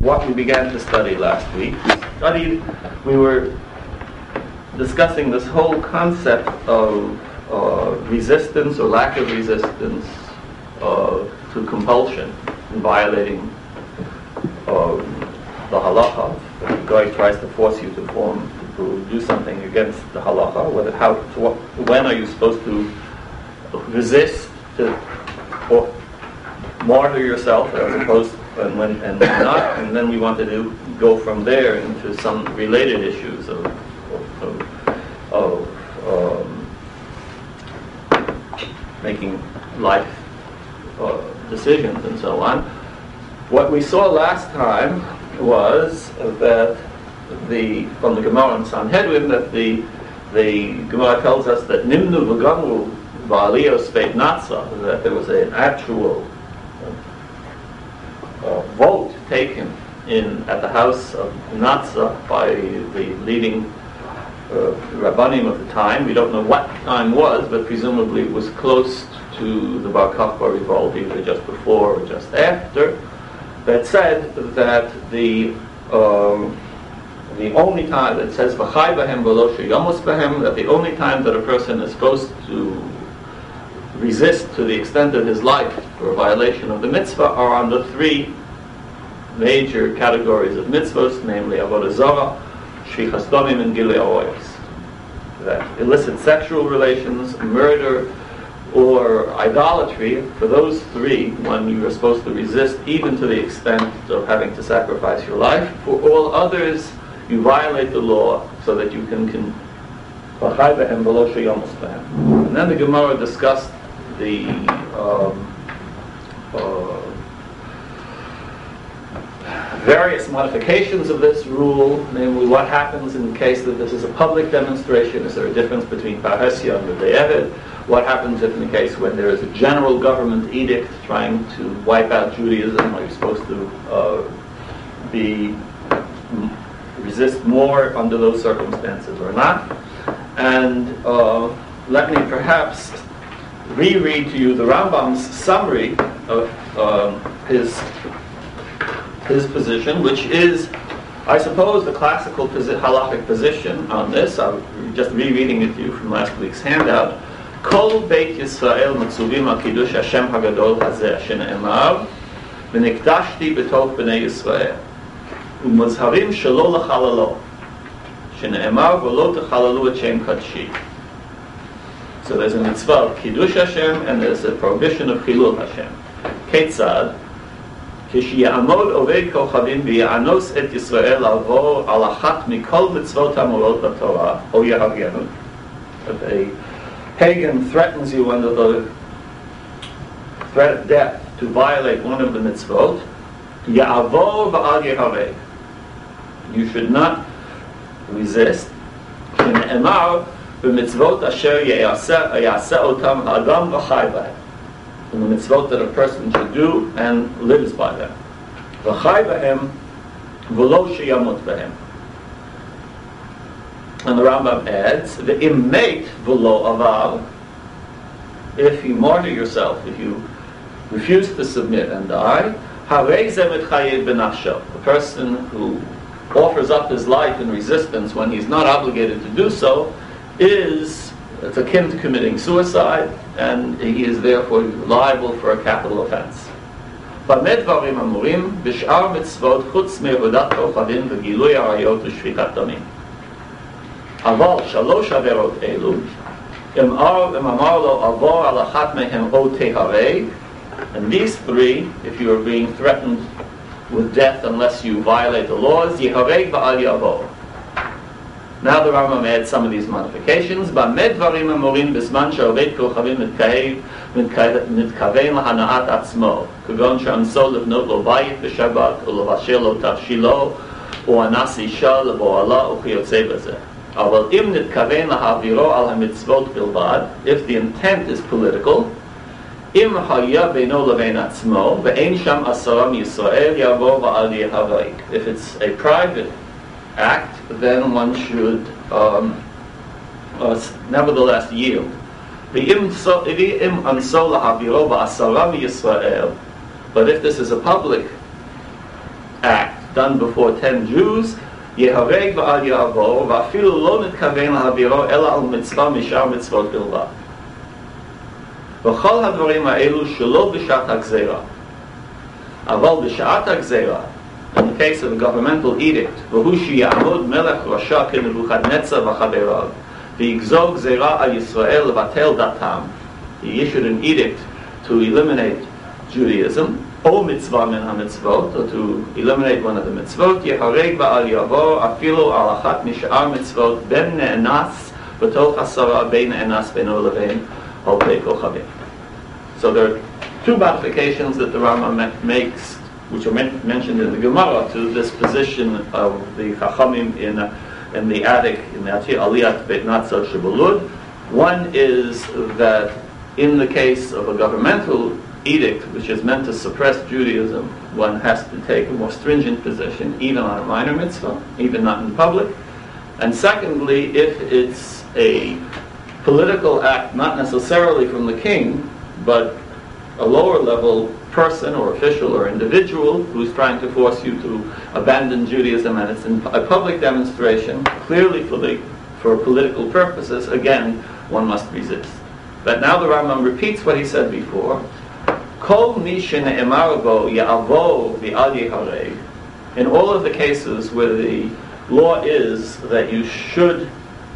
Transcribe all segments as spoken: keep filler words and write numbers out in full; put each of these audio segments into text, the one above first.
what we began to study last week. We studied, we were discussing this whole concept of uh, resistance or lack of resistance uh, to compulsion and violating uh, the halacha. The guy tries to force you to form, to do something against the halacha. Whether, how, to what, when are you supposed to resist to, or martyr yourself as opposed to, and when and when not, and then we wanted to go from there into some related issues of of, of um, making life uh, decisions and so on. What we saw last time was that the from the Gemara in Sanhedrin that the the Gemara tells us that Nimnu v'gamru v'aliyos beit Natzah, that there was an actual Uh, vote taken in at the house of Natzah by the leading uh, Rabbanim of the time. We don't know what time was, but presumably it was close to the Bar Kokhba revolt, either just before or just after. That said that the um, the only time that says v'chai b'hem v'lo sheyamus b'hem, that the only time that a person is supposed to resist to the extent of his life for a violation of the mitzvah are on the three major categories of mitzvahs, namely avodah zarah, shfichas damim, and gilui arayos. That illicit sexual relations, murder, or idolatry, for those three, one you are supposed to resist even to the extent of having to sacrifice your life. For all others, you violate the law so that you can can and then the Gemara discussed the um, uh, various modifications of this rule, namely what happens in the case that this is a public demonstration. Is there a difference between parhesia and L'De'evid? What happens if in the case when there is a general government edict trying to wipe out Judaism? Are you supposed to uh, be resist more under those circumstances or not? And uh, let me perhaps reread to you the Rambam's summary of um, his his position, which is, I suppose, the classical posi- halachic position on this. I'm just rereading it to you from last week's handout. Kol Beit Yisrael Matzuvim Al Kiddush Hashem Hagadol Hazeh Shene'emar V'nikdashti B'toch B'nei Yisrael U'mazharim Shelo L'chalalo Shene'emar V'lo T'chalalu Et Shem Kadshi. So there's a mitzvah of Kiddush Hashem and there's a prohibition of Chilul Hashem. Ketzad Kishiyamod Oved Kochavim V'yanos Et Yisrael Alvo Al Achat Mikol Mitzvot HaMorot BaTorah O Yahavgenu. If a pagan threatens you under the threat of death to violate one of the mitzvot, Ya'avo V'al Yehaveh, you should not resist. Shene'emar B'mitzvot asher ya'aseh otam ha'adam v'chai b'hem, in the mitzvot that a person should do and lives by them. V'chai b'hem v'lo sheyamut b'hem. And the Rambam adds, V'im meit v'lo aval, if you martyr yourself, if you refuse to submit and die, harei zeh mitchayev b'nafsho, the person who offers up his life in resistance when he's not obligated to do so, is it's akin to committing suicide, and he is therefore liable for a capital offense. B'meh dvarim amurim b'sh'ar mitzvot chutz me'avodat kochavim v'gilui arayot u'shfikat damim. Aval shalosh averot elu im amar lo avor al achat mehem o teharei, and these three, if you are being threatened with death unless you violate the laws, Yehareg v'al yavor. Now the Rambam adds some of these modifications. B'meh dvarim amurim b'zman she'oved kochavim mitkavein lahana'at atzmo, k'gon she'amso lebnot lo bayit v'shabbat u'lovasher lo tavshilo u'anas isha lebo'ala u'chiyotzei b'zeh. Aval im nitkavein lahaviro al hamitzvot bilbad, if the intent is political, Im haya beino levein atzmo ve'ein sham asara miYisrael yavo va'al yehavayik. If it's a private act, then one should um, uh, nevertheless yield. Ve'im anso lahaviro va'asara miYisrael. But if this is a public act done before ten Jews, יהרג ואל יעבור, ואפילו לא מתכוון להעבירו אלא על מצווה משאר מצוות בלבד. וכל הדברים האלו שלא בשעת הגזירה. אבל בשעת הגזירה, in the case of a governmental edict, והוא שיעמוד מלך רשע כנבוכדנצר וחבריו, ויגזור גזירה על ישראל לבטל דתם, he issued an edict to eliminate Judaism, או מצווה מן המצוות, or to eliminate one of the mitzvot, יהרג ואל יעבור אפילו על אחת משאר מצוות, בין נאנס בתוך עשרה, בין נאנס בינו לבין הולכי כוכבים. So there are two modifications that the Rambam makes, which are men- mentioned in the Gemara, to this position of the Chachamim in, uh, in the attic, in the Aliyat Beit Natzah Shebelud. One is that in the case of a governmental edict, which is meant to suppress Judaism, one has to take a more stringent position, even on a minor mitzvah, even not in public. And secondly, if it's a political act, not necessarily from the king, but a lower level person or official or individual who's trying to force you to abandon Judaism, and it's in a public demonstration, clearly for the for political purposes, again, one must resist. But now the Rambam repeats what he said before. Kol mi shene'emar bo ya'avo v'al yehareg. In all of the cases where the law is that you should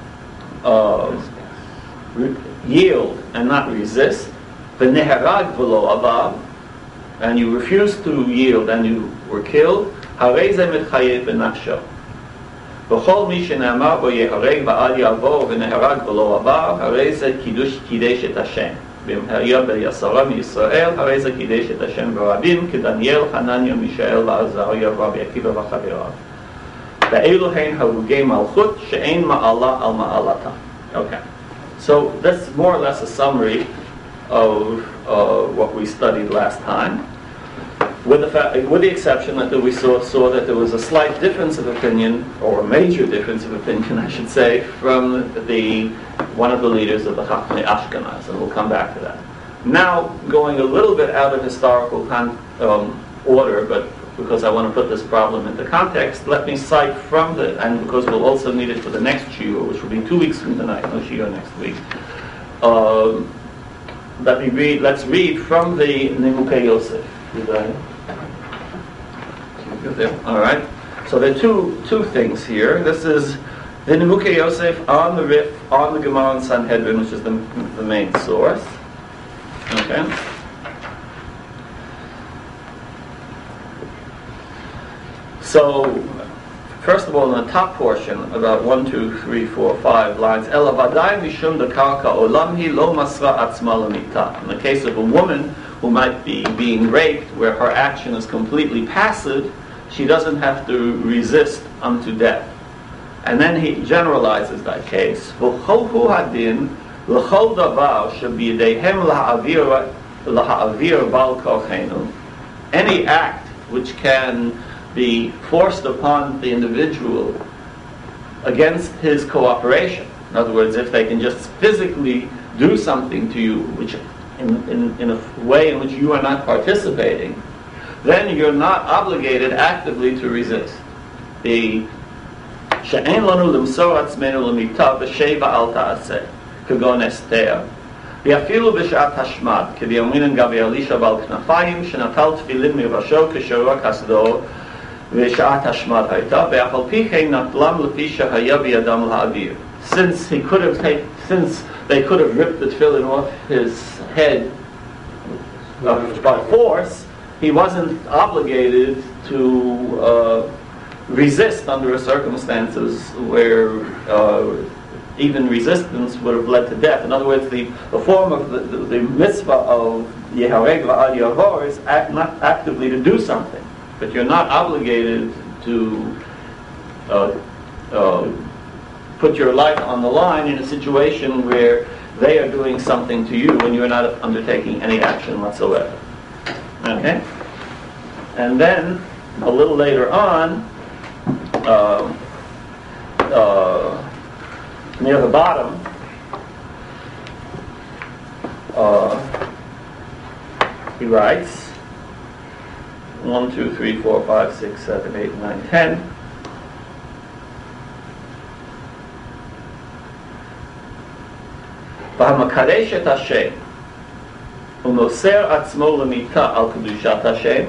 uh, re- yield and not resist, v'neharag v'lo avav, and you refused to yield and you were killed, harei ze mitchayev b'nafsho. V'chol mi shene'emar bo yehareg v'al ya'avo v'neharag v'lo avav, harei ze kiddush kidesh et Hashem. במהריה ביסרה מישראל, הרי זה קידש את השם ברבים, כדניאל, חנניה, מישאל, ועזריה, רבי עקיבא וחבריו. ואלו הן הרוגי מלכות, שאין מעלה על מעלתה. Okay. So that's more or less a summary of uh, what we studied last time, with the, fa- with the exception that we saw, saw that there was a slight difference of opinion, or a major difference of opinion, I should say, from the one of the leaders of the Chachmei Ashkenaz, and we'll come back to that. Now, going a little bit out of historical con- um, order, but because I want to put this problem into context, let me cite from the, and because we'll also need it for the next shiur, which will be two weeks from tonight, no shiur next week. Um, let me read. Let's read from the Nimukei Yosef. All right. So there are two two things here. This is the Nimukei Yosef on the Rif, on the Gemara and Sanhedrin, which is the, the main source. Okay. So, first of all, in the top portion, about one, two, three, four, five lines, Ela vadai mishum de karka olam hi lo masra atzma lamita. In the case of a woman who might be being raped, where her action is completely passive, she doesn't have to resist unto death. And then he generalizes that case. V'chol hu hadin l'chol davar shebiyadeihem laha'avir laha'avir bal kochenu. Any act which can be forced upon the individual against his cooperation. In other words, if they can just physically do something to you, which in, in, in a way in which you are not participating, then you're not obligated actively to resist. The she'en lanu limsor atzmenu l'mita v'sheva al ta'aseh kagon Esther v'afilu b'shat hashmad k'v'yamin gabi Elisha bal knafayim shenatal tefillin mirasho k'shorah kasdo v'shat hashmad hayta v'afal pi hein natlam l'pi shehaya b'yadam l'ha'avir. Since he could have taken, since they could have ripped the tefillin off his head uh, by force, he wasn't obligated to uh, resist under circumstances where uh, even resistance would have led to death. In other words, the, the form of the, the, the mitzvah of Yehareg v'al Yavor is act, not actively to do something, but you're not obligated to uh, uh, put your life on the line in a situation where they are doing something to you when you're not undertaking any action whatsoever. Okay? And then, a little later on, uh, uh, near the bottom, uh, he writes, one, two, three, four, five, six, seven, eight, nine, ten. והמקדש את השם ומוסר עצמו למיתה על קדושת השם,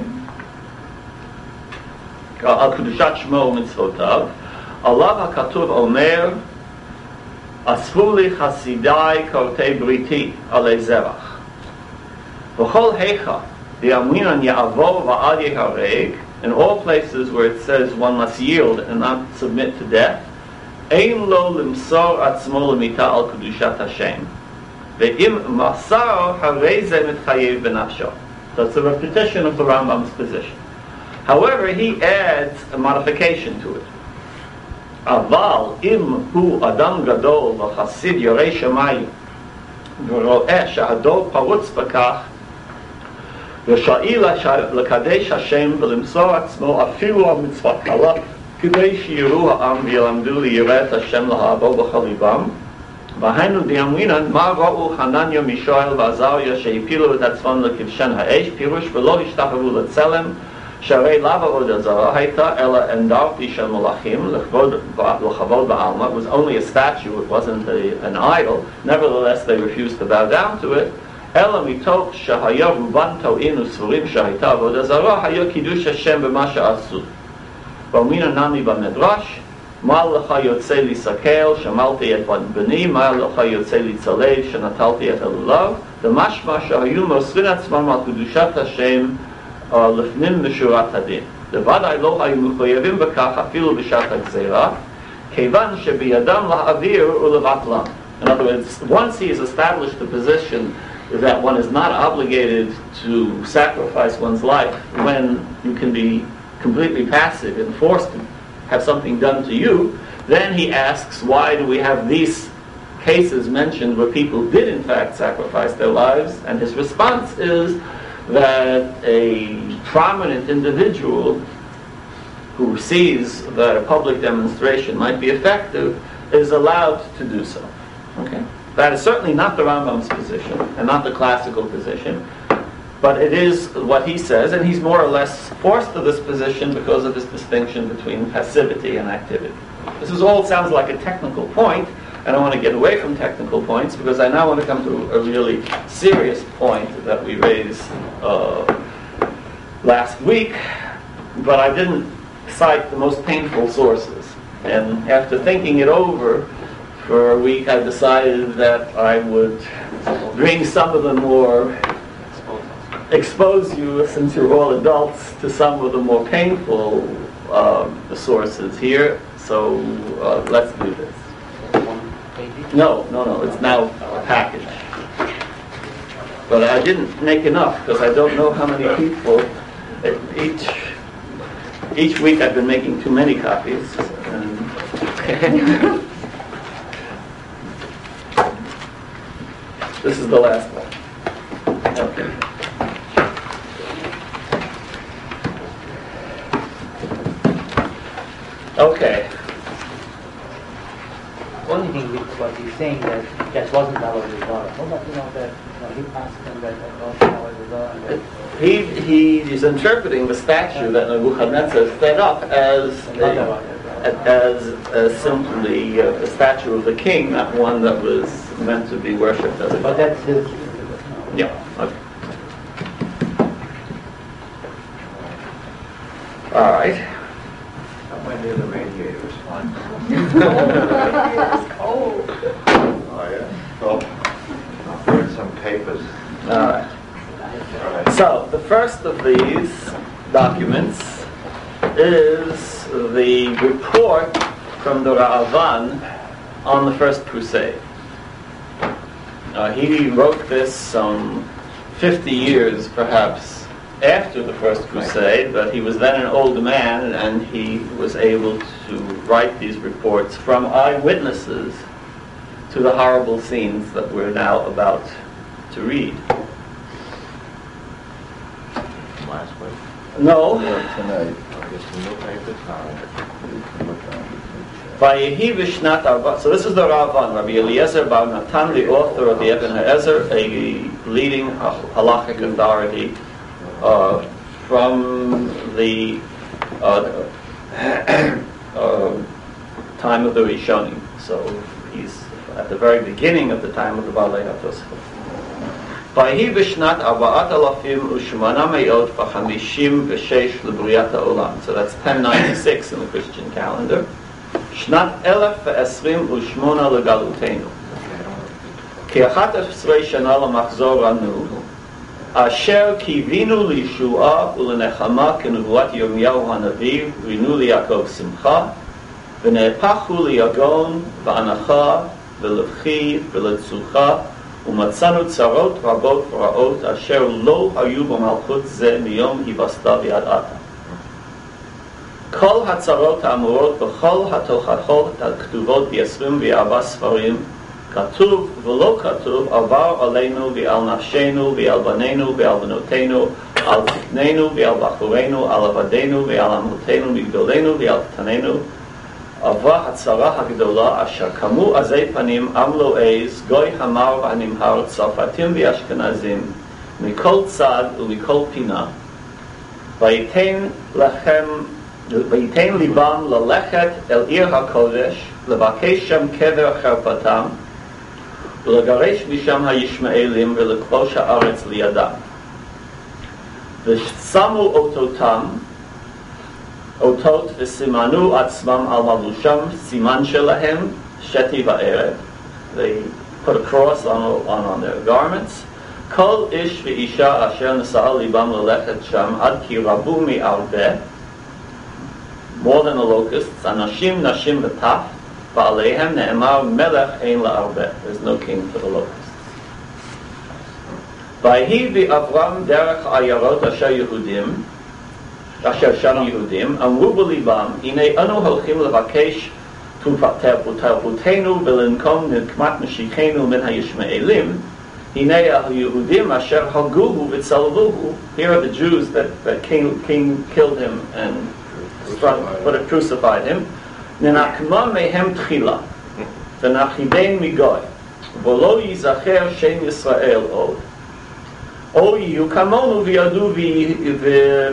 על קדושת שמו ומצוותיו, עליו הכתוב אומר, אספו לי חסידיי כורתי בריתי עלי זרח. וכל היכא דאמרינן יעבור ואל ייהרג, in all places where it says one must yield and not submit to death, אין לו למסור עצמו למיתה על קדושת השם. ואם מסר, הרי זה מתחייב בנפשו. So it's a repetition of the Rambam's position. However, he adds a modification to it. אבל אם הוא אדם גדול וחסיד ירא שמיים ורואה שהדור פרוץ בכך ושאיל לקדש השם ולמסור עצמו אפילו על מצוות קלה כדי שיראו העם וילמדו ליראת השם לאהבו בכל ליבם, והיינו דאמרינן מה ראו חנניה מישאל ועזריה שהפילו את עצמם לכבשן האש, פירוש ולא השתחוו לצלם שהרי לאו עבודה זרה הייתה אלא אנדרטי של מלאכים לכבוד בעלמא. It was only a statue, it wasn't a, an idol. Nevertheless they refused to bow down to it. אלא מתוך שהיה רובן טועין וסבורים שהייתה עבודה זרה, היה קידוש השם במה שעשו. ואומרינן נמי במדרש, מה לך יוצא לי סקל, שמלתי את בני, מה לך יוצא לי צלב, שנטלתי את הלולב, ומשמע שהיו מוסרים עצמם על קדושת השם לפנים משורת הדין. בוודאי לא היו מחויבים בכך אפילו בשעת הגזירה, כיוון שבידם להעביר ולבטלם. In other words, once he has established the position that one is not obligated to sacrifice one's life when you can be completely passive and forced to have something done to you, then he asks, why do we have these cases mentioned where people did in fact sacrifice their lives? And his response is that a prominent individual who sees that a public demonstration might be effective is allowed to do so. Okay? That is certainly not the Rambam's position and not the classical position, but it is what he says, and he's more or less forced to this position because of his distinction between passivity and activity. This is all sounds like a technical point, and I want to get away from technical points because I now want to come to a really serious point that we raised uh, last week, but I didn't cite the most painful sources. And after thinking it over for a week, I decided that I would bring some of the more, expose you, since you're all adults, to some of the more painful uh, sources here. So uh, let's do this. No, no, no, it's now a package. But I didn't make enough because I don't know how many people. Each each week I've been making too many copies. And this is the last one. Okay. Okay. Only thing with what he's saying that that wasn't our result. How about you know that you know, he asked him that that wasn't our result and that He he is interpreting the statue that Nebuchadnezzar set up as a, as, as simply a, a statue of the king, not one that was meant to be worshipped as a god. but that's his. Yeah. Okay. All right. When near the radiator was fun. It's cold. Oh yeah. Well, I'll burn some papers. All right. All right. So the first of these documents is the report from the Ra'avan on the First Crusade. Uh, he wrote this some fifty years, perhaps, after the First Crusade, but he was then an old man, and he was able to write these reports from eyewitnesses to the horrible scenes that we're now about to read. Last week. No. Tonight. I guess we look at the time. Vayehi v'shnat arba. So this is the Ra'avan, Rabbi Eliezer Bar Natan, the author of the Ibn Ha'ezer, a leading halachic authority uh, from the uh, uh, time of the Rishonim. So he's at the very beginning of the time of the Baalei HaTosfot. Vahi b'shnat arbaat alafim u'shmona me'ot v'chamishim v'sheish l'briyat ha'olam. So that's ten ninety-six in the Christian calendar. Shnat elef v'esrim u'shmona l'galutenu. Ki achat esrei shana l'machzor anu, asher kivinu liyshua u'lenechama k'nevuat Yirmiyahu hanavi rinu liyakov simcha v'ne'epachu liyagon v'anacha v'levchi v'letzucha ומצאנו צרות רבות ורעות אשר לא היו במלכות זה מיום היווסדה ועד עתה. כל הצרות האמורות בכל התוכחות הכתובות ב-עשרים וארבעה ספרים כתוב ולא כתוב עבר עלינו ועל נפשנו ועל בנינו ועל בנותינו על תקנינו ועל בחורינו על עבדינו ועל עמותינו מגדולנו ועל קטנינו עברה הצרה הגדולה אשר קמו עזי פנים עם לא עז גוי המר והנמהר צרפתים ואשכנזים מכל צד ומכל פינה ויתן לכם ויתן ליבם ללכת אל עיר הקודש לבקש שם קבר חרפתם ולגרש משם הישמעאלים ולכבוש הארץ לידם ושמו אותותם אותות וסימנו עצמם על מלבושם סימן שלהם שתי וערב. They put a cross on, on, on their garments. כל איש ואישה אשר נשא ליבם ללכת שם עד כי רבו מהרבה more than the locusts אנשים נשים וטף ועליהם נאמר מלך אין להרבה. There's no king for the locusts. ויהי באברהם דרך עיירות אשר יהודים אשר שם יהודים, אמרו בליבם, הנה אנו הולכים לבקש תרבותנו ולנקום נקמת משיחנו מן הישמעאלים, הנה היהודים אשר הרגוהו וצלבוהו, here are the Jews that, that king, king killed him and struck, but it crucified him, ננקמה מהם תחילה, ונחידן מגוי, ולא ייזכר שם ישראל עוד, או יהיו כמונו וידעו ו...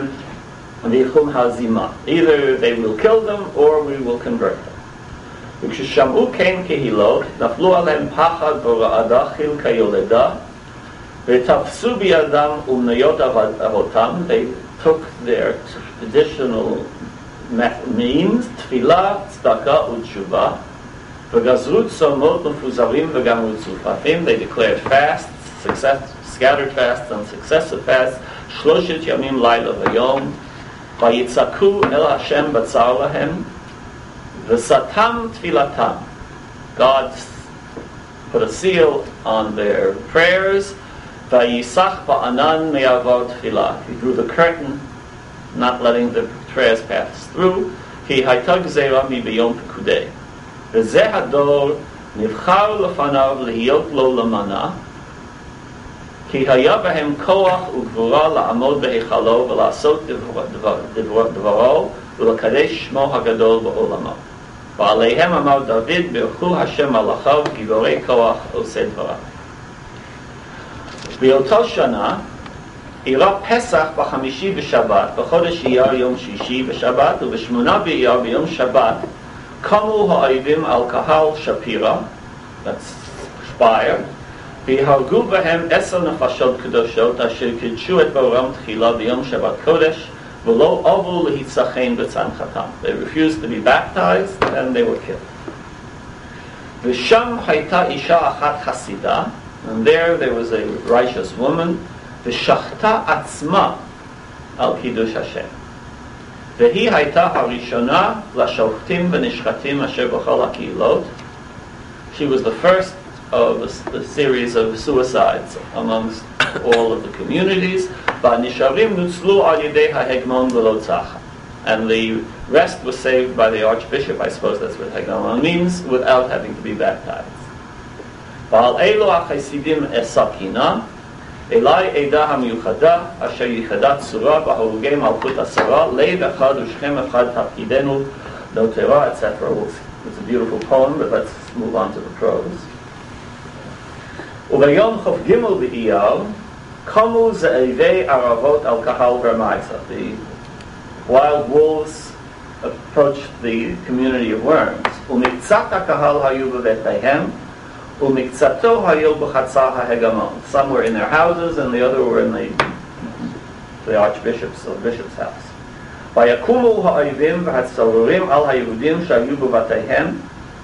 Either they will kill them or we will convert them. וכששמעו כן קהילות, נפלו עליהם פחד ורעדה חיל כיולדה, ותפסו בידם ומניות אבותם, they took their traditional means, תפילה, צדקה ותשובה, וגזרו צומות מפוזרים וגמרו צופפים, they declared fasts, success, scattered fasts and successive fasts, שלושת ימים לילה ויום, ויצעקו אל השם בצר להם וסתם תפילתם. God put a seal on their prayers. ויסח בענן מעבר תפילה. He drew the curtain, not letting the prayers pass through. כי הייתה גזירה מביום פקודי. וזה הדור נבחר לפניו להיות לו למנה. כי היה בהם כוח וגבורה לעמוד בהיכלו ולעשות דבר, דבר, דברו ולקדש שמו הגדול בעולמו. ועליהם אמר דוד ברכו השם מלאכיו גיבורי כוח עושה דבריו. באותו שנה אירע פסח בחמישי בשבת, בחודש אייר יום שישי בשבת, ובשמונה באייר ביום שבת קמו האויבים על קהל שפירא, that's Spire, והרגו בהם עשר נפשות קדושות אשר קידשו את בורם תחילה ביום שבת קודש ולא אבו להיצחן בצנחתם. They refused to be baptized and they were killed. ושם הייתה אישה אחת חסידה, and there there was a righteous woman, ושחטה עצמה על קידוש השם. והיא הייתה הראשונה לשוחטים ונשחטים אשר בכל הקהילות. She was the first of a, a series of suicides amongst all of the communities. והנשארים נוצלו על ידי ההגמון ולא צחה. And the rest was saved by the archbishop, I suppose that's what hagmon means, without having to be baptized. ועל אלו החסידים אסקינה, אלי עדה המיוחדה, אשר ייחדה צורה בהרוגי מלכות עשרה, לב אחד ושכם אחד תפקידנו, no תורה, et cetera. It's a beautiful poem, but let's move on to the prose. וביום חוף ג' באייר, Komu ze'evei aravot al kahal vermaisa. The wild wolves approached the community of worms. Umiktzat kahal hayu b'veteihem, umiktzato hayu b'chatzah hahegamon. Some were in their houses, and the other were in the the archbishop's or bishop's house. Vayakumu ha'ayivim v'hatzarurim al hayehudim shayu b'vateihem.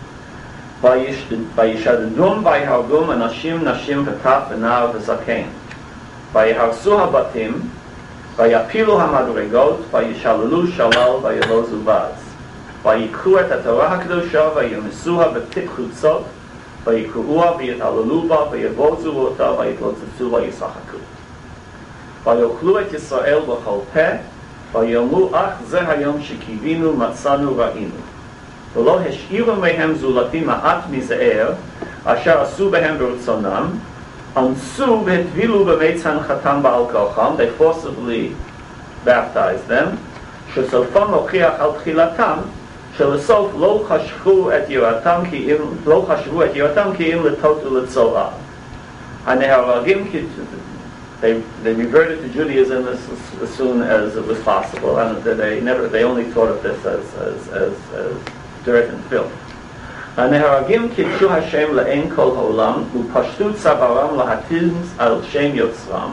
Vayishadadum vayhargum anashim nashim v'taf v'nar v'zakein. Vayiharsu habatim. Vayapilu hamadregot. Vayishalulu shalal vayelozu baz. Vayikru et haTorah hakdosha vayimisuha b'tik chutzot. Vayikruha v'yitalalu ba vayevozu ota vayitlotzetzu vayisachaku. Vayochlu et Yisrael b'chol peh. Vayomu ach ze hayom shekivinu matzanu ra'inu. ולא השאירו מהם זולתי מעט מזער, אשר עשו בהם ברצונם, אנסו והטבילו במי צנחתם בעל כוחם, they forcibly baptized them, שסופם מוכיח על תחילתם, שלסוף לא חשבו את יראתם כי אם, לא חשבו את יראתם כי אם לטות ולצועה. הנהרגים, they, they reverted to Judaism as, as soon as it was possible, and they never, they only thought of this as, as, as, as dirt and filth. הנהרגים קידשו השם לאין כל העולם ופשטו צווארם להתיז על שם יוצרם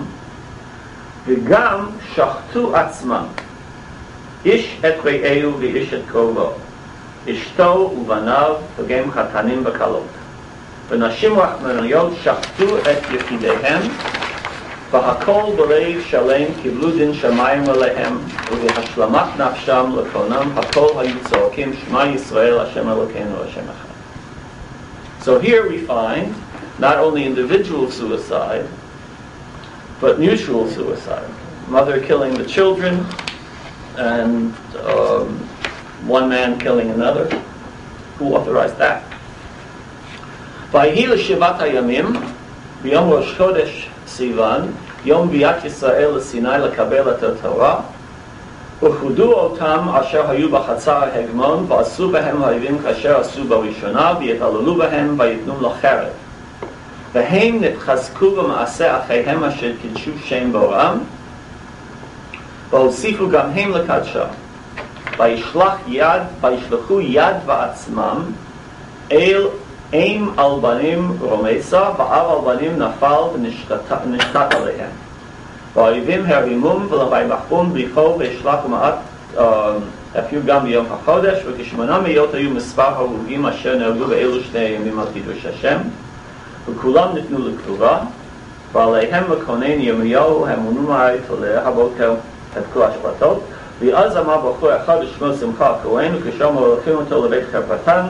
וגם שחטו עצמם איש את רעהו ואיש את קרובו אשתו ובניו וגם חתנים וכלות ונשים רחמניות שחטו את יחידיהם והכל בלב שלם קיבלו דין שמיים עליהם ובהשלמת נפשם לקונם הכל היו צועקים שמע ישראל השם אלוקינו השם אחד. So here we find not only individual suicide but mutual suicide. Mother killing the children and um, one man killing another. Who authorized that? ויהי לשבעת הימים ביום ראש חודש סיוון, יום ביאת ישראל לסיני לקבל את התורה, וחודו אותם אשר היו בחצר ההגמון, ועשו בהם האויבים כאשר עשו בראשונה, ויתעללו בהם ויתנו לחרב. והם נתחזקו במעשה אחיהם אשר קידשו שם בוראם, והוסיפו גם הם לקדשה. וישלח יד, וישלחו יד בעצמם אל אם על בנים רומסה, ואב על בנים נפל ונשתת עליהם. והאויבים הרימום ולויבחום בריחו והשלחו מעט אפילו גם ביום החודש, וכשמונה מאות היו מספר הרוגים אשר נהרגו באלו שני הימים על קידוש השם, וכולם ניתנו לקבורה, ועליהם לכונן ירמיהו המונו מהעת להבוקר את כל השבתות, ואז אמר בחור אחד ושמו שמחה הכהן, וכשם הולכים אותו לבית חרפתן,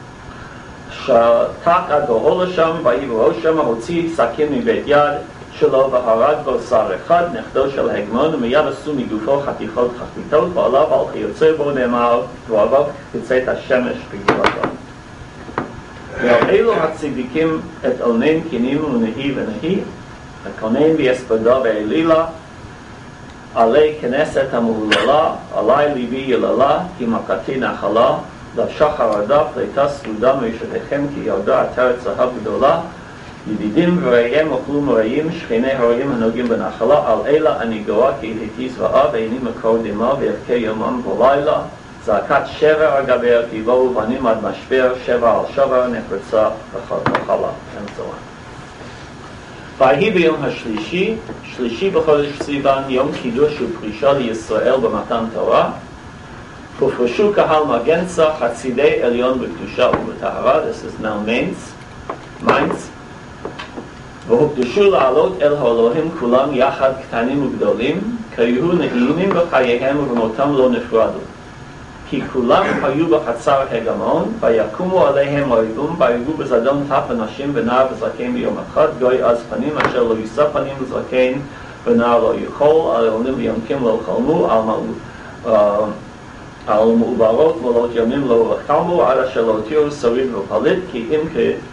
שתק עד גאו לשם, ויבואו שם, הוציא סכין מבית יד שלו, והרג בו שר אחד, נכדו של הגמון, ומיד עשו מגופו חתיכות חתיתות, ועליו על חיוצא בו נאמר, ועליו יצאת השמש בגבולתו. ועל אלו הצדיקים את עונן קינים ונהי ונהי, הכונן ביספדו ואלילה, עלי כנסת המהוללה, עלי ליבי יללה, כי מכתי נחלה, לשחר הדף, ליתה סלודה מישתיכם, כי ירדה עטרת זהב גדולה, ידידים ורעיהם אוכלו מרעים, שכני הרעים הנוגעים בנחלה, על אלה אני גאה, כי הייתי זוועה, ואיני מקור דמה, ויבכה יומם ולילה, זעקת שבר על גבר, כי בואו בנים עד משבר, שבר על שבר, נחרצה וחלה, and so on. ויהי ביום השלישי, שלישי בחודש סיוון, יום קידוש ופרישה לישראל במתן תורה, ופרשו קהל מגנצה, חסידי עליון בקדושה ובטהרה, this is now Mainz, Mainz, והוקדשו לעלות אל האלוהים כולם יחד קטנים וגדולים, כי היו נעימים בחייהם ובמותם לא נפרדו. כי כולם היו בחצר הגמון, ויקומו עליהם האויבים, ויהרגו בזדון טף ונשים ונער וזקן ביום אחד, גוי אז פנים אשר לא יישא פנים וזקן ונער לא יכול, על עולים ויונקים לא חלמו, על מלאו, על מעוברות מולות ימים לא חלמו, עד אשר לא הותירו שריד ופליט, כי אם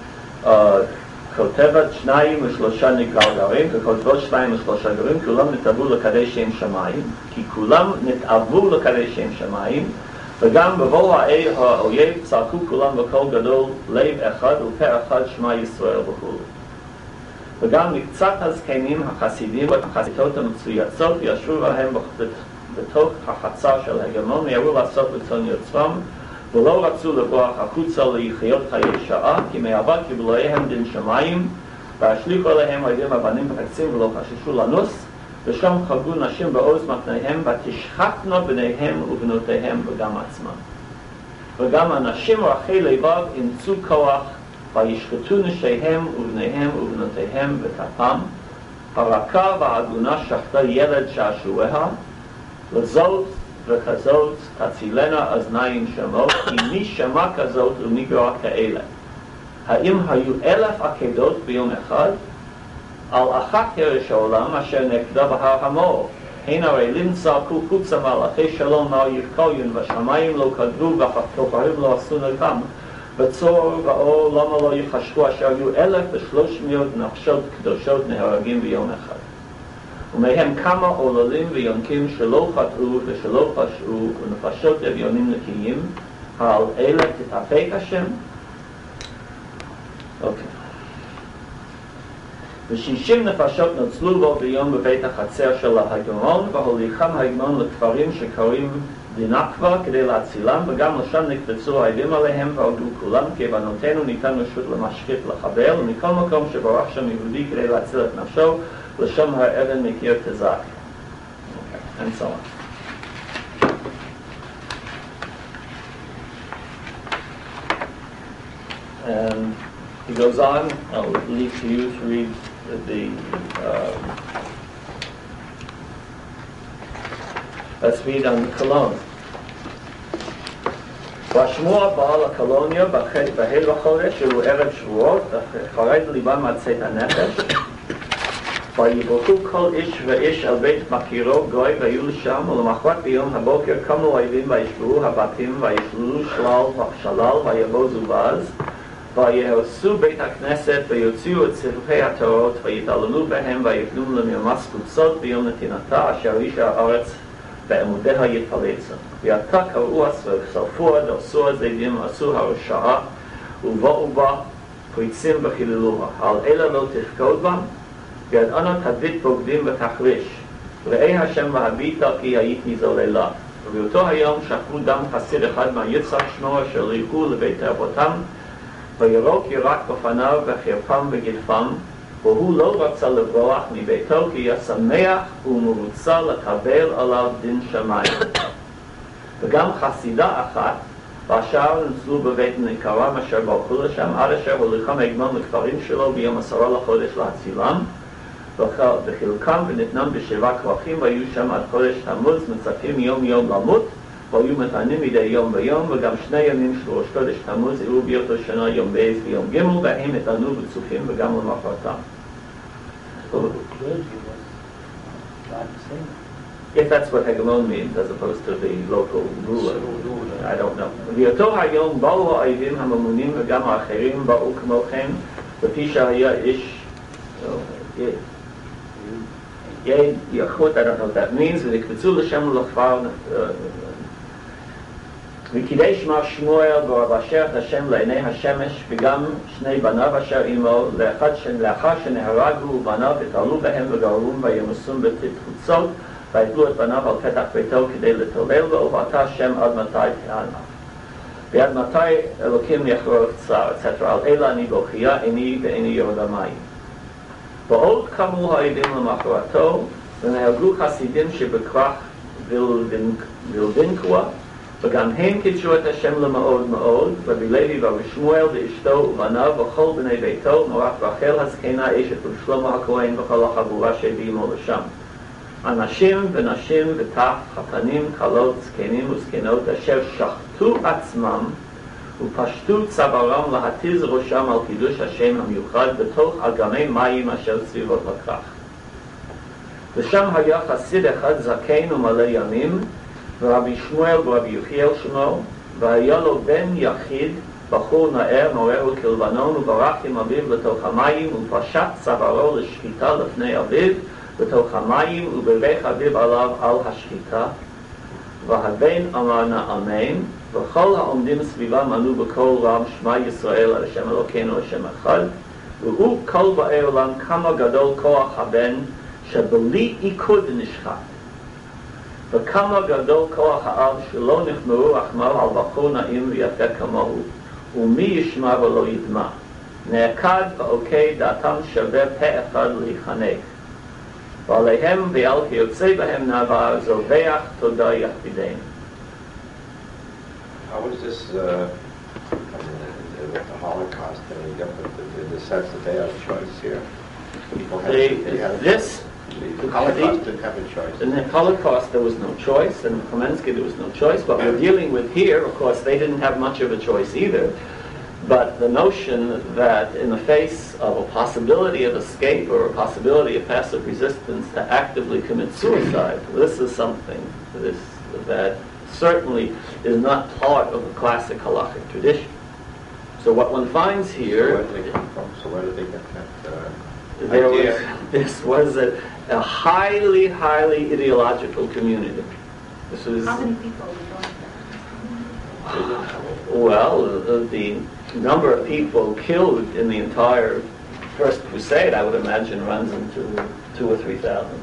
ככותבת שניים ושלושה נגררים, ככותבות שניים ושלושה גרים, כולם נתאבו לקדש שם שמיים, כי כולם נתאבו לקדש שם שמיים, וגם בבוא האויב צעקו כולם בקול גדול לב אחד ופה אחד שמע ישראל וכו'. וגם מקצת הזקנים החסידים והחסידות המצויצות ישבו בהם בתוך החצר של הגמון, ויראו לעשות רצון יוצרם, ולא רצו לברוח החוצה לחיות חיי שעה, כי מאבק קיבלויהם דין שמיים, והשליחו עליהם הידים הבנים וקצים ולא חששו לנוס, ושם חגו נשים בעוז מתניהם, ותשחטנו בניהם ובנותיהם וגם עצמם. וגם אנשים רחי לבב אימצו כוח, וישחטו נשיהם ובניהם ובנותיהם בטפם, הרכה והעגונה שחטה ילד שעשועיה, לזאת וכזאת תצילנה אזניים שמות, כי מי שמע כזאת ומי גרע כאלה. האם היו אלף עקדות ביום אחד? על אחת הרש העולם אשר נקדה בהר המור. הן הרי למצא כל חוץ המלאכי שלום מר יבקויון, והשמיים לא כתבו והכוכבים לא עשו נקם. בצור ואור למה לא יחשבו אשר היו אלף ושלוש מאות נפשות קדושות נהרגים ביום אחד. ומהם כמה עוללים ויונקים שלא חטאו ושלא פשעו ונפשות אביונים נקיים, על אלה תתאפק השם. אוקיי. ושישים נפשות נוצלו בו ביום בבית החצר של ההגמון, והוליכם ההגמון לכפרים שקוראים דינקווה כדי להצילם, וגם לשם נקבצו העדים עליהם והרגו כולם, כי בנותינו ניתן רשות למשחית לחבל, ומכל מקום שברח שם יהודי כדי להציל את נפשו, לשם האבן מכיר תזק. Okay. And so on. And he goes on. I'll leave to you to read the um, let's read on the Cologne. והשמוע בעל הקולוניה בהל וחודש שהוא ערב שבועות, חרד ליבם עד צאת הנפש, ויברכו כל איש ואיש על בית מכירו גוי והיו שם, ולמחרת ביום הבוקר קמו האויבים וישברו הבתים וישללו שלל ושלל ויבוזו בז, ויהרסו בית הכנסת ויוציאו את ספרי התורות ויתעללו בהם ויפלו למרמס קבוצות ביום נתינתה אשר אישה הארץ בעמודיה יתפלצו. ועתה קראו ושרפו דרסו הזדים עשו הרשעה ובאו בה פריצים וחיללוה. על אלה לא תפקוד בם ויד אנה תדבית בוגדים ותחריש. ראה השם והביטה כי הייתי זוללה. ובאותו היום שכבו דם חסיד אחד מהיצחק שמו אשר ריחו לבית אבותם, וירוק ירק בפניו וחרפם וגדפם, והוא לא רצה לברוח מביתו כי היה שמח ומרוצה לקבל עליו דין שמיים. וגם חסידה אחת, והשאר נצלו בבית נקרם אשר ברחו לשם, עד אשר הוליכם הגמון לכפרים שלו ביום עשרה לחודש להצילם, וחילקם ונתנם בשבע כרכים, והיו שם עד חודש תמוז, מצפים יום יום למות, והיו מתענים מדי יום ביום, וגם שני ימים של ראש חודש תמוז אירעו באותו שנה יום בייס ויום גימל, והם התענו בצופים וגם למחרתם. If that's what Hegemon means, as opposed to the local ruler, I don't know. ואותו היום באו האויבים הממונים וגם האחרים באו כמוכם, לפי שהיה איש יד יחוט, I don't know what that means, ונקבצו לשם לכפר, וקידש מר שמואל ואשר את השם לעיני השמש, וגם שני בניו אשר עמו, לאחר שנהרגו בניו ותעלו בהם וגררום וימוסום בתפוצות, ויתלו את בניו על פתח ביתו כדי לטולל בו, ואתה השם עד מתי תענה. ועד מתי אלוקים יחרור קצר, et cetera. על אלה אני בוכייה, איני ואיני יורד המים. ועוד קמו העדים למחרתו, ונהרגו חסידים שבכרך וילדינקווה, וגם הם קידשו את השם למאוד מאוד, רבי לוי ורבי שמואל ואשתו ובניו וכל בני ביתו, מורת רחל הזקנה אשת ושלמה הכהן וכל החבורה שהביאו לשם. אנשים ונשים וטף, חתנים, כלות, זקנים וזקנות, אשר שחטו עצמם ופשטו צווארם להתיז ראשם על קידוש השם המיוחד בתוך אגמי מים אשר סביבות לכרך. ושם היה חסיד אחד זקן ומלא ימים, ורבי שמואל ורבי יחיאל שמו, והיה לו בן יחיד, בחור נער, מורהו כלבנון, וברח עם אביו לתוך המים, ופשט צווארו לשחיטה לפני אביו, בתוך המים, וברך אביו עליו על השחיטה. והבן אמרנה אמן, וכל העומדים סביבם ענו בקול רם, שמע ישראל על השם אלוקינו השם אחד, והוא כל באי עולם כמה גדול כוח הבן שבלי עיקוד נשחט, וכמה גדול כוח האב שלא נחמרו רחמיו על בחור נעים ויפה כמוהו, ומי ישמע ולא ידמע. נעקד ועוקד דעתם שווה פה אחד להיחנק, ועליהם ועל כיוצא בהם נעבר זובח תודה יחדידנו. How is this, uh, I mean, with the Holocaust, any different in the sense that they had a choice here? People had, They, they had a this, The Holocaust didn't have a choice. in the Holocaust there was no choice, and in Kamensky there was no choice. What we're dealing with here, of course, they didn't have much of a choice either. But the notion that in the face of a possibility of escape or a possibility of passive resistance to actively commit suicide, this is something this, that certainly is not part of the classic halakhic tradition. So what one finds So here, where did they come from? So where did they get that uh, there idea? was, this was a, a highly, highly ideological community. This was, How many people were going there? well, the, the number of people killed in the entire First Crusade, I would imagine, runs into two or three thousand.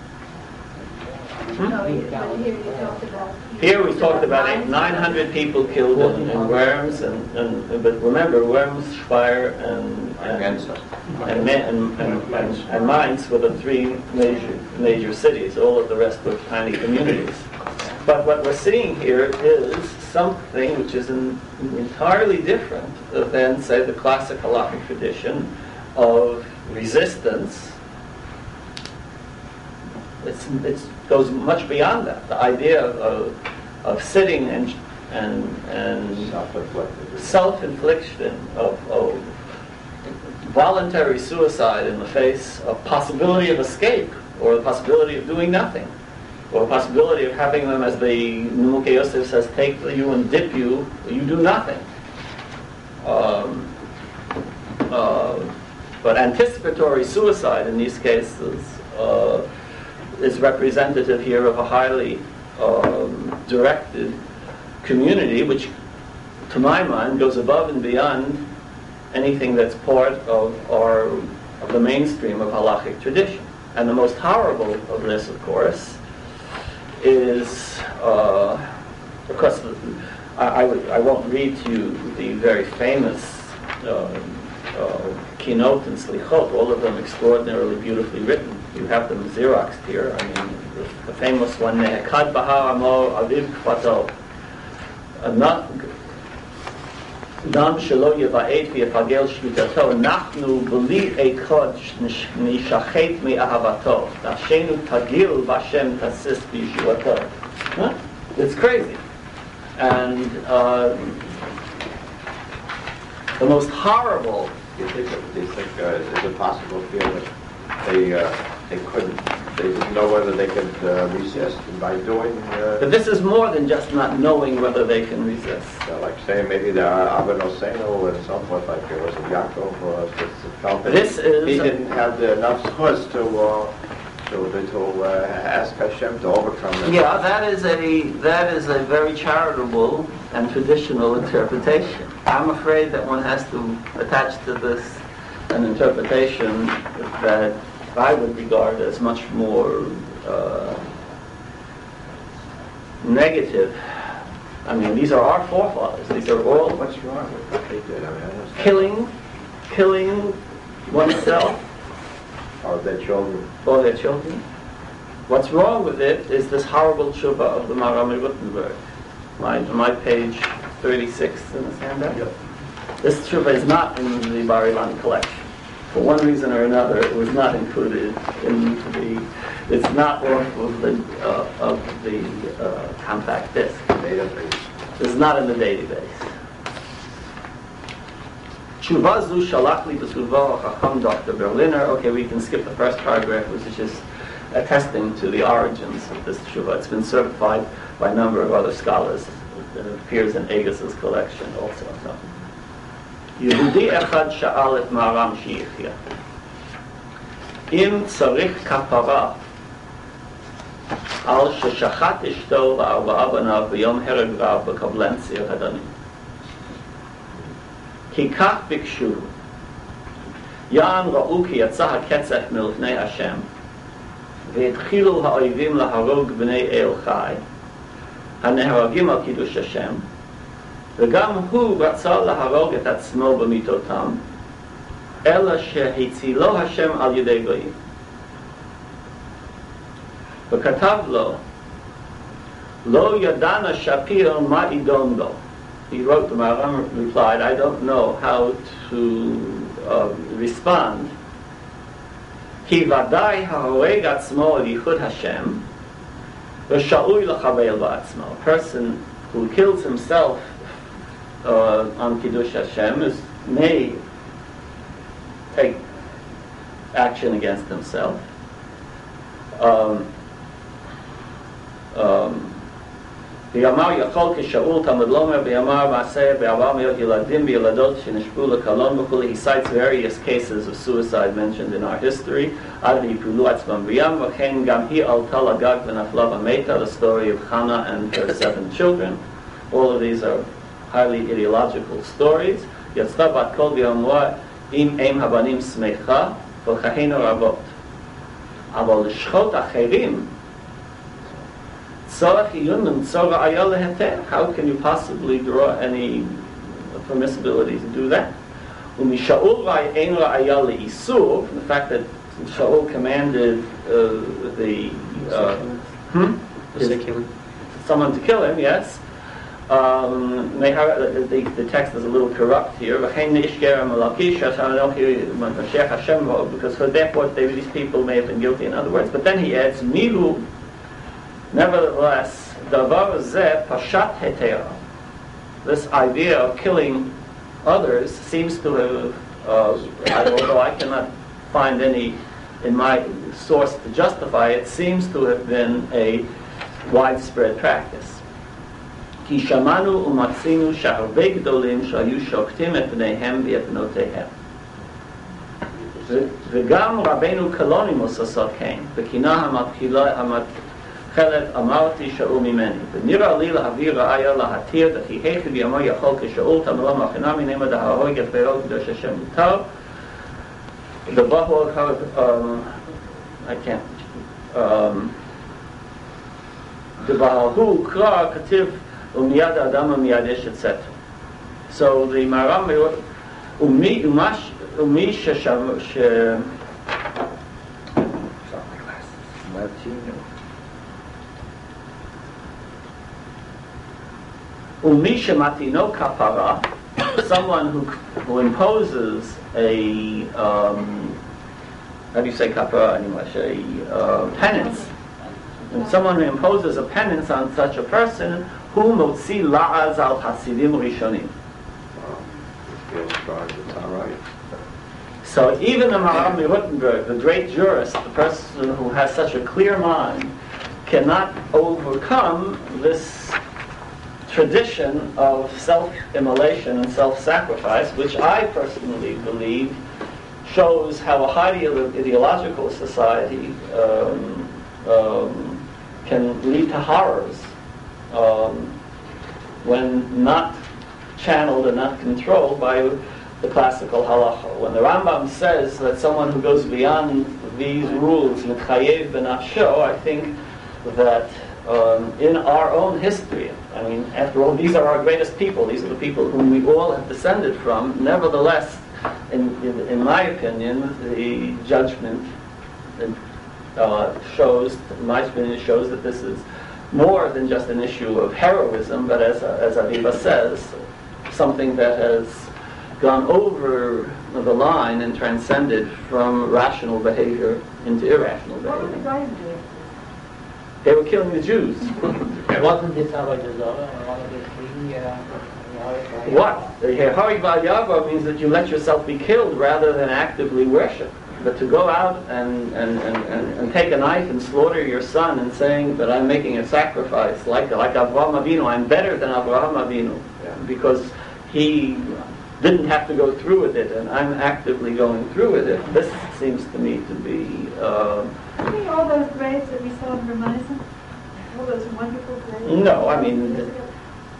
Hmm? No, you- but here you talked about. Here we talked about eight, nine hundred people killed in, in Worms, and, and but remember, Worms, Speyer, and and, and, Ma- and, and, and, and Mainz were the three major major cities. All of the rest were tiny communities. But what we're seeing here is something which is an, entirely different than, say, the classic halakhic tradition of resistance. It's, it's goes much beyond that. The idea of, of, of sitting and and and Self-inflicted. self-infliction of, of voluntary suicide in the face of possibility of escape, or the possibility of doing nothing, or the possibility of having them, as the Numuke Yosef says, take you and dip you, you do nothing. Um, uh, but anticipatory suicide in these cases uh, is representative here of a highly um, directed community, which, to my mind, goes above and beyond anything that's part of our of the mainstream of halachic tradition. And the most horrible of this, of course, is uh, because I, I, would, I won't read to you the very famous uh, uh, Kinot and Slichot, all of them extraordinarily beautifully written. You have them Xeroxed here. I mean, the, the famous one, Nehekad Bahar Amor Aviv Kvato. Not Dam Shelo Yeva'et V'Yefagel Shvitato Nachnu B'li Eikod Nishachet Me'ahavato Nashenu Tagil V'Hashem Tasis B'Yeshuato. Huh? It's crazy. And uh, the most horrible. Do you think, do you think uh, is it possible to feel that they uh, they couldn't, they didn't know whether they could uh, resist, and by doing, uh, But this is more than just not knowing whether they can resist. uh, like saying maybe the Abba Noseno and so forth, like it was a Yaakov, uh, that felt that This he, is- he didn't have the enough chuz to uh, to to uh, ask Hashem to overcome it. Yeah, that is a that is a very charitable and traditional interpretation. I'm afraid that one has to attach to this an interpretation that I would regard as much more uh, negative. I mean, these are our forefathers. These are all What's wrong with what they did? I mean, I understand. killing, killing oneself Or their children. or their children. What's wrong with it is this horrible tshuva of the Maharam Gutenberg. My, my page thirty-six in this handout. Yep. This tshuva is not in the Bar Ilan collection. For one reason or another, it was not included in the. It's not off of the uh, of the uh, compact disc. Database. It's not in the database. Tshuva zu shalach li b'tzuva chacham Doctor Berliner. Okay, we can skip the first paragraph, which is just attesting to the origins of this tshuva. It's been certified by a number of other scholars. It appears in Agus's collection also. So. Yehudi echad sha'al et Maharam sheyichya. Im tzarich kapara al sheshachat ishto va'arba'a banav b'yom hereg rav b'koblentzir hadanim. כי כך ביקשו, יען ראו כי יצא הקצף מלפני השם, והתחילו האויבים להרוג בני אל חי, הנהרגים על קידוש השם, וגם הוא רצה להרוג את עצמו במיתותם, אלא שהצילו השם על ידי גויים. וכתב לו, לא ידענה שפיר מה ידון בו. He wrote, the Maharam replied, I don't know how to uh, respond. כי ודאי ההורג עצמו על ייחוד השם, ושאוי לחבל בעצמו. A person who kills himself uh, on Kiddush Hashem is, may take action against himself. Um, um, ויאמר יכול כשאול תלמוד לומר ויאמר מעשה בעבר מאות ילדים וילדות שנשפו לקלון וכולי. He cites various cases of suicide mentioned in our history. עד ויפלו עצמם בים, וכן גם היא עלתה לגג ונפלה ומתה, the story of Hannah and her seven children. All of these are highly ideological stories. יצאה בת קול ואמרה אם אם הבנים שמחה ולחיינו רבות, אבל לשחוט אחרים how can you possibly draw any permissibility to do that? From the fact that Shaul commanded uh, the uh, hmm? someone to kill him, yes. Um, they have, the, the text is a little corrupt here. Because for therefore they, these people may have been guilty in other words. But then he adds, Mihu. Nevertheless, this idea of killing others seems to have, uh, although I cannot find any in my source to justify it, seems to have been a widespread practice. כי שמענו ומצינו שהרבה גדולים שהיו שוחטים את בניהם ואת בנותיהם. וגם רבנו קלונימוס עשה כן, בקינה המתחילה חלק אמרתי שאול ממני, ונראה לי להביא ראיה להתיר, דכי היכי ביאמר יכול כשאול תמלא מכינה מנמה דהרוג את בירו קדוש השם מותר. The Baha'u'llah, um, I can't, um, the Baha'u'llah קרא כתיב ומיד האדם ומיד יש את סתר. So the Maharam ומי, ומי ששם, ש... ומי שמתינו כפרה, someone who, who imposes a, um, how do you say kapara in English, a uh, penance. And someone who imposes a penance on such a person, who motzi la'az al hasidim rishonim. So even the Maharam Wittenberg, the great jurist, the person who has such a clear mind, cannot overcome this tradition of self-immolation and self-sacrifice, which I personally believe shows how a highly ideological society um, um, can lead to horrors um, when not channeled and not controlled by the classical halacha. When the Rambam says that someone who goes beyond these rules, mitchayev b'nafsho, I think that um, in our own history, I mean, after all, these are our greatest people. These are the people whom we all have descended from. Nevertheless, in, in, in my opinion, the judgment uh, shows, in my opinion, shows that this is more than just an issue of heroism, but as, as Aviva says, something that has gone over the line and transcended from rational behavior into irrational What were the behavior. guys doing? They were killing the Jews. Wasn't this Avodah Zarah, one of the three? Uh, What? The Harig Val Yava means that you let yourself be killed rather than actively worship. But to go out and, and, and, and, and take a knife and slaughter your son and saying that I'm making a sacrifice, like, like Avraham Avinu, I'm better than Avraham Avinu, because he didn't have to go through with it, and I'm actively going through with it. This seems to me to be... Uh, You mean all those graves that we saw in Ramazan? All those wonderful graves? No, I mean, Years ago?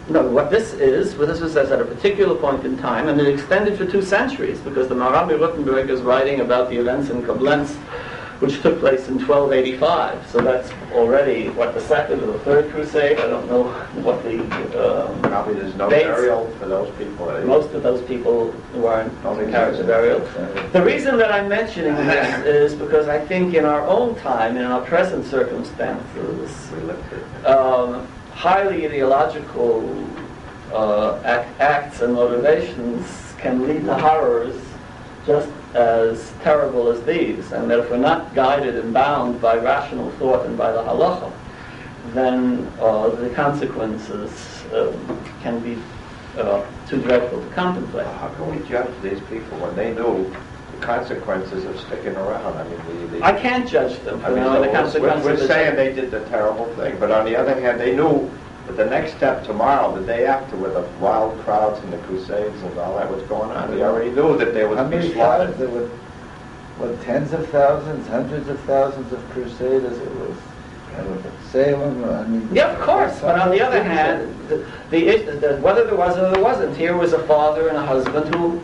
No, what this is, well, this was at a particular point in time, and it extended for two centuries, because the Maharam Rothenburg is writing about the events in Koblenz, which took place in twelve eighty-five. So that's already, what, the second or the third crusade? I don't know what the... Um, Probably there's no dates. burial for those people. eh? Most of those people weren't Only character Jesus. burial. The reason that I'm mentioning this is because I think in our own time, in our present circumstances, We lived it. um, highly ideological uh, ac- acts and motivations can lead to horrors just as terrible as these, and that if we're not guided and bound by rational thought and by the halacha, then uh, the consequences um, can be uh, too dreadful to contemplate. How can we judge these people when they knew the consequences of sticking around? I mean, the, the, I can't judge them I for mean, knowing the so consequences. we're, we're of saying they did the terrible thing, but on the other hand, they knew that the next step tomorrow, the day after, with the wild crowds and the crusades and all that was going on, they already knew that there was How to be many slaughtered. times there were, what, tens of thousands, hundreds of thousands of crusaders? It was uh, Salem, I mean... Yeah, of course. But on the other hand, the, the, the, whether there was or there wasn't, here was a father and a husband who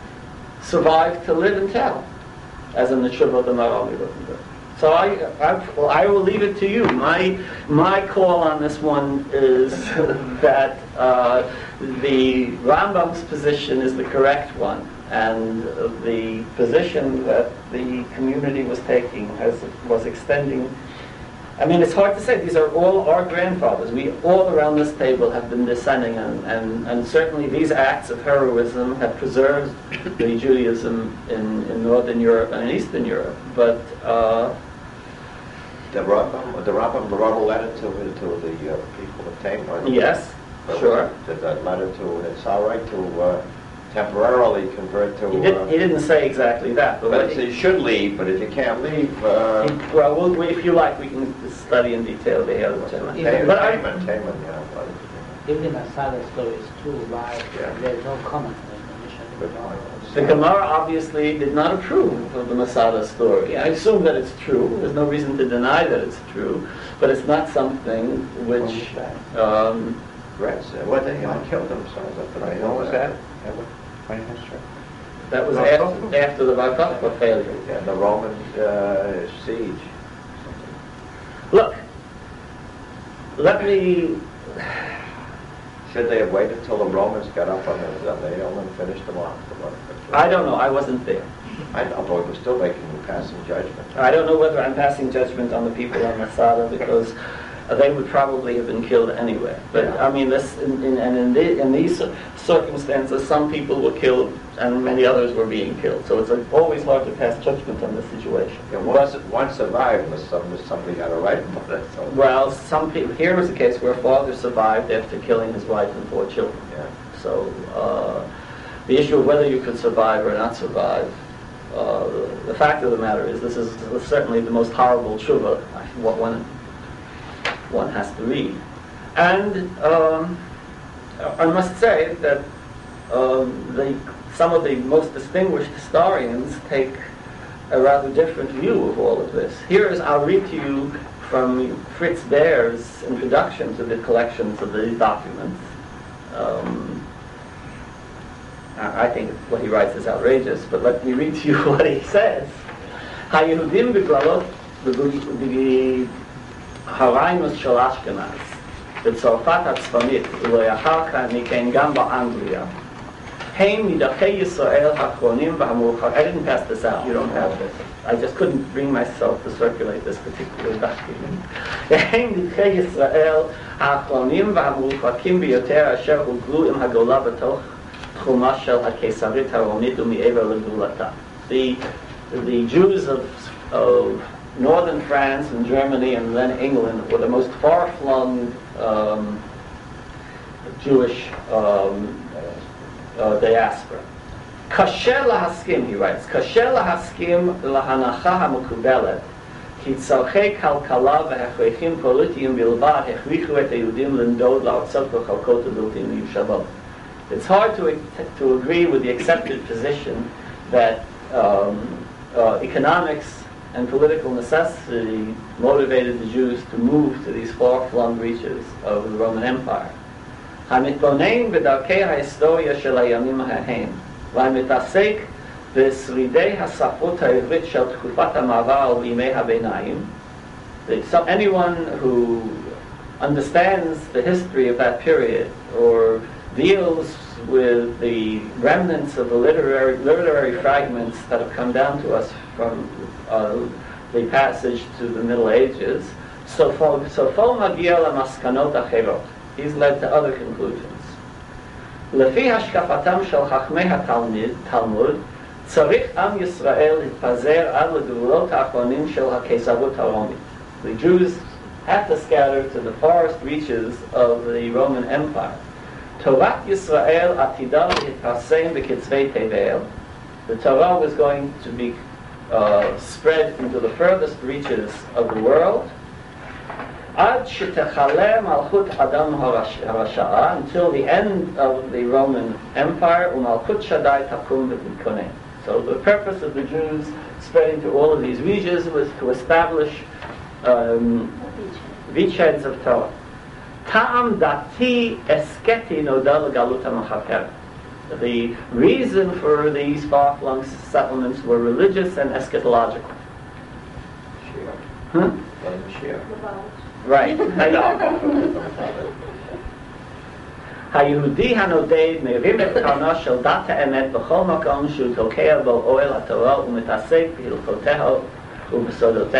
survived to live and tell, as in the Shuvah of the Maharam Rothenburg. So I, I, well, I will leave it to you. My, my call on this one is that uh, the Rambam's position is the correct one, and the position that the community was taking has, was extending. I mean, it's hard to say. These are all our grandfathers. We all around this table have been descending, and, and, and certainly these acts of heroism have preserved the Judaism in, in Northern Europe and in Eastern Europe. But uh, The Rambam, the Rambam wrote a letter to, to the uh, people of Tamar. yes, But sure. Did that letter to, it's all right to uh, temporarily convert to... He, did, uh, he didn't say exactly that. But but what he, you should leave, but if you can't leave, uh... he- well, we'll, we, if you like, we can study in detail the Hale Taman, Even- But I, Taman, Taman, yeah. but- Even the Masada story is too live, Yeah. there's no comment on the mission. Good point. the Gemara obviously did not approve of the Masada story. I assume that it's true. There's no reason to deny that it's true, but it's not something which. Um, Rats, uh, well, they all killed themselves up there. When was that? Minister? that was No, after, after the Bar Kokhba failure. Yeah, the Roman uh, siege. Look, let me. Should they have waited till the Romans got up on the, on the hill and finished them off? I don't know. I wasn't there. I know, but we're still making passing judgment. I don't know whether I'm passing judgment on the people on Masada because uh, they would probably have been killed anyway. But Yeah. I mean, this in, in, and in, the, in these circumstances, some people were killed and many others were being killed. So it's uh, always hard to pass judgment on this situation. Yeah, one, one survived, but some, somebody had a right about it. So. Well, some people. Here was a case where a father survived after killing his wife and four children. Yeah. So uh, the issue of whether you could survive or not survive. Uh, the fact of the matter is, this is certainly the most horrible tshuva what one one has to read. And um, I must say that um, the, some of the most distinguished historians take a rather different view of all of this. Here is, I'll read to you from Fritz Baer's introduction to the collections of these documents. Um, I think what he writes is outrageous, but let me read to you what he says. היהודים בגללות הריימוס של אשכנז בצרפת הצפונית ולאחר מכן גם באנגליה הם מדרכי ישראל האחרונים והמאוחרים. I didn't pass this out, you don't have this. I just couldn't bring myself to circulate this particular document. הם מדרכי ישראל האחרונים והמאוחרים ביותר אשר הוגלו עם הגולה בתוך תחומה של הקיסרית הרומית ומעבר לגבולתה. The the Jews of, of northern France and Germany and then England were the most far-flung um, Jewish um, uh, diaspora. קשה להסכים, he writes, קשה להסכים להנחה המקובלת כי צורכי כלכלה והכרחים פוליטיים בלבד הכריחו את היהודים לנדוד לארצות וחלקות הבלתי מיושבות. It's hard to, to agree with the accepted position that um, uh, economics and political necessity motivated the Jews to move to these far-flung reaches of the Roman Empire. המתבונן בדרכי ההיסטוריה של הימים ההם, והמתעסק בשרידי הספרות העברית של תקופת המעבר בימי הביניים. So anyone who understands the history of that period or deals with the remnants of the literary, literary fragments that have come down to us from uh, the passage to the Middle Ages, so סופו מגיע למסקנות אחרות. He's led to other conclusions. לפי השקפתם של חכמי התלמוד, צריך עם ישראל להתפזר עד לגבולות האחרונים של הקיסרות הרומית. The Jews have to scatter to the farthest reaches of the Roman Empire. תורת ישראל עתידה להתפרסם בכתבי תבל. The Torah was going to be uh, spread into the furthest reaches of the world. עד שתחלה מלכות אדם הרשעה, until the end of the Roman Empire, ומלכות שדי תקום ותתכונן. So the purpose of the Jews spreading to all of these regions was to establish um, beachheads of Torah. טעם דתי אסקטי נודע לגלות המחתרת. The reason for these far-flung settlements were religious and eschatological. Huh? Right. היהודי הנודד מרים את קרנו של דת האמת בכל מקום שהוא תוקע בו אוהל התורה ומתעסק בהלכותיה ובסודותיה.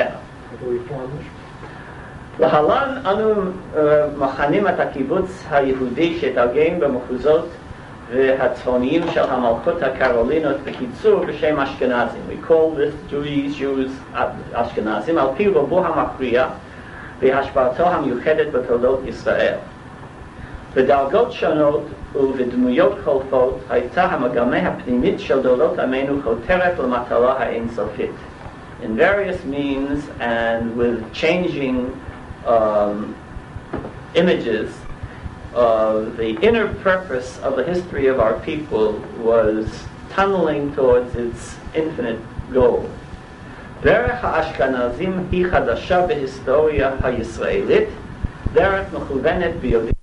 להלן אנו מכנים את הקיבוץ היהודי שהתארגן במחוזות והצפוניים של המלכות הקרולינות בקיצור בשם אשכנזים. We call this Jews, Jews אשכנזים על פי רובו המכריע והשפעתו המיוחדת בתולדות ישראל. בדרגות שונות ובדמויות חולפות הייתה המגמה הפנימית של דורות עמנו חותרת למטרה האינסופית. In various means and with changing um, images, uh, the inner purpose of the history of our people was tunneling towards its infinite goal. דרך האשכנזים היא חדשה בהיסטוריה הישראלית, דרך מכוונת ביודעין